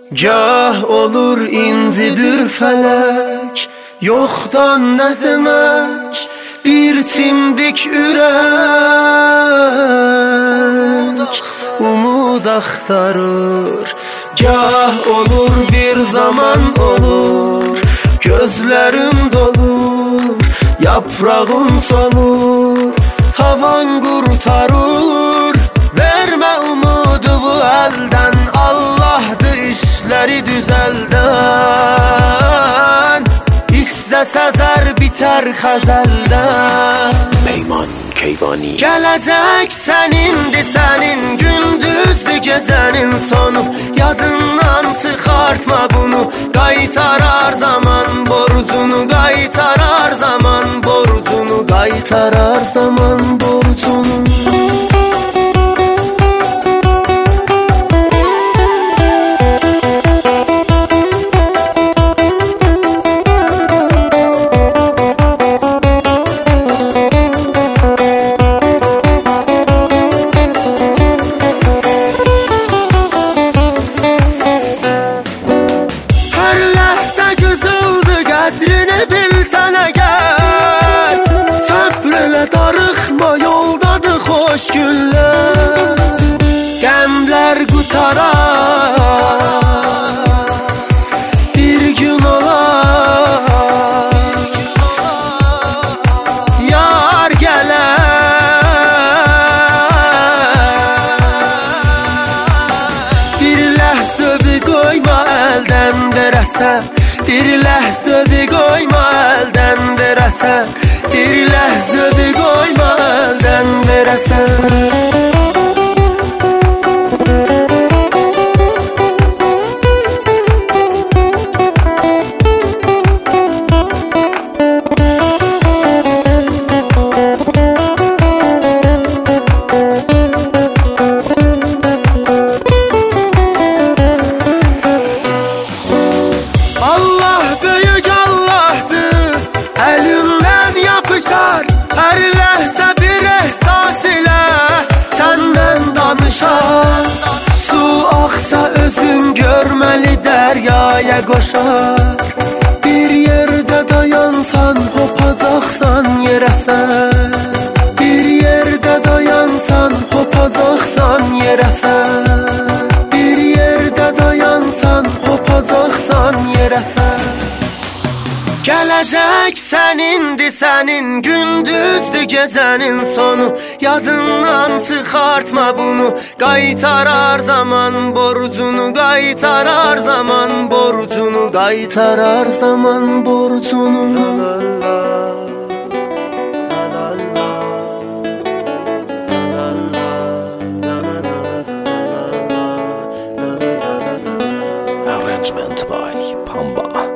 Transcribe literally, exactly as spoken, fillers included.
Gah olur incidir felek, yoxdan ne demek bir timdik ürek umud axtarır. Gah olur bir zaman olur, gözlerim dolur, yaprağım solur, tavan kurtarır. Verme umudu bu elden, Allah'dı işleri düzelden. İste sezer biter xəzəldən. Peyman Keyvani. Gələcək sənindir sənin, gündüzdür gecənin sonu. Yadından çıxartma bunu, qaytarar zaman borcunu, qaytarar zaman borcunu, qaytarar zaman borcunu. Hoş günler, qəmlər qutarar, bir gün olar, yar gələr. Bir ləhzəvi qoyma əldən verəsən, bir ləhzəvi qoyma əldən verəsən, bir ləhzəvi qoyma əldən verəsən. Allah böyük Allah'dır, əlimdən yapışar. Hər ləhzə bir ehsas ilə səndən danışar. Su axsa özün görməli dəryaya qoşar. Bir yerdə dayansan hopacaqsan yerəsən. Bir yerdə dayansan hopacaqsan yerəsən. Bir yerdə dayansan hopacaqsan yerəsən. Gələcək sənindir sənin, gündüzdür gecənin sonu. Yadından çıxartma bunu, qaytarar zaman borcunu, qaytarar zaman borcunu, qaytarar zaman borcunu. Arrangement by Pamba.